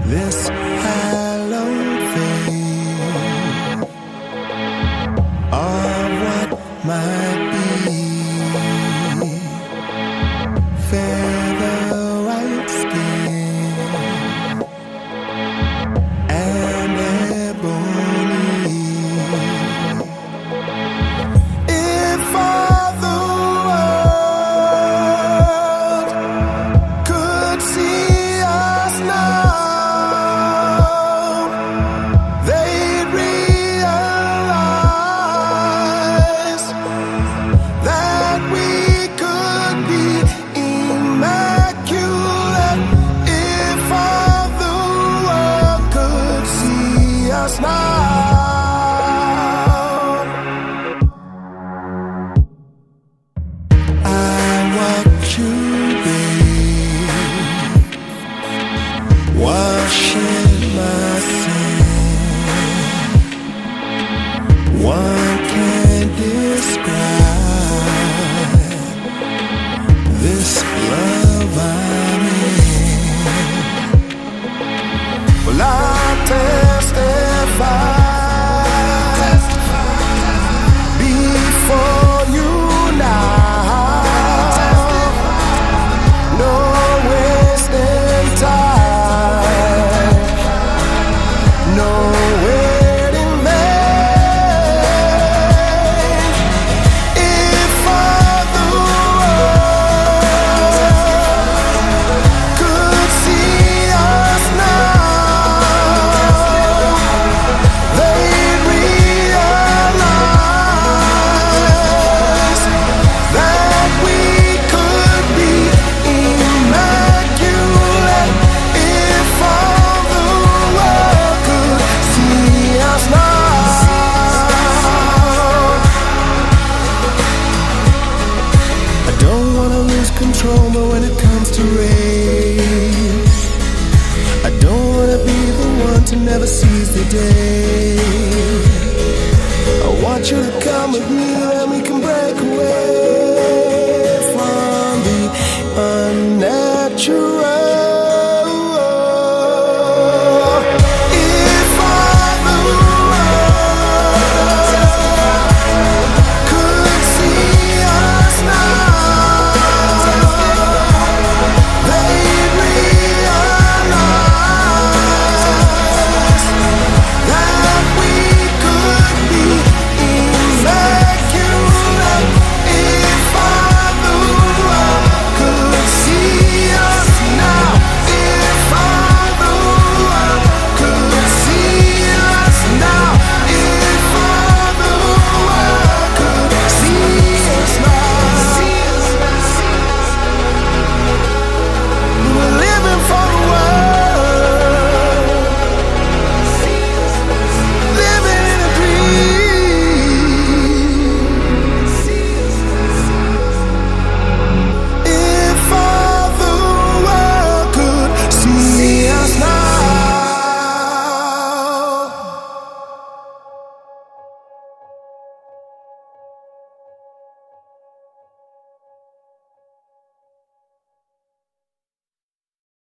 this hallowed faith of what might be. Fair the white skin and ebony. If all the world could see us now, they'd realize that we could be immaculate. If all the world could see us now, I watch you bathe, washing my sin. One can't describe this love I'm in. Well, I testify before you now. No wasting time, no waiting vain. If all the world could see us now, they'd realize that we could be immaculate. If all the world could see us now. I don't wanna lose control, but when it comes to rain, I don't wanna be the one to never seize the day. I want you to come with me.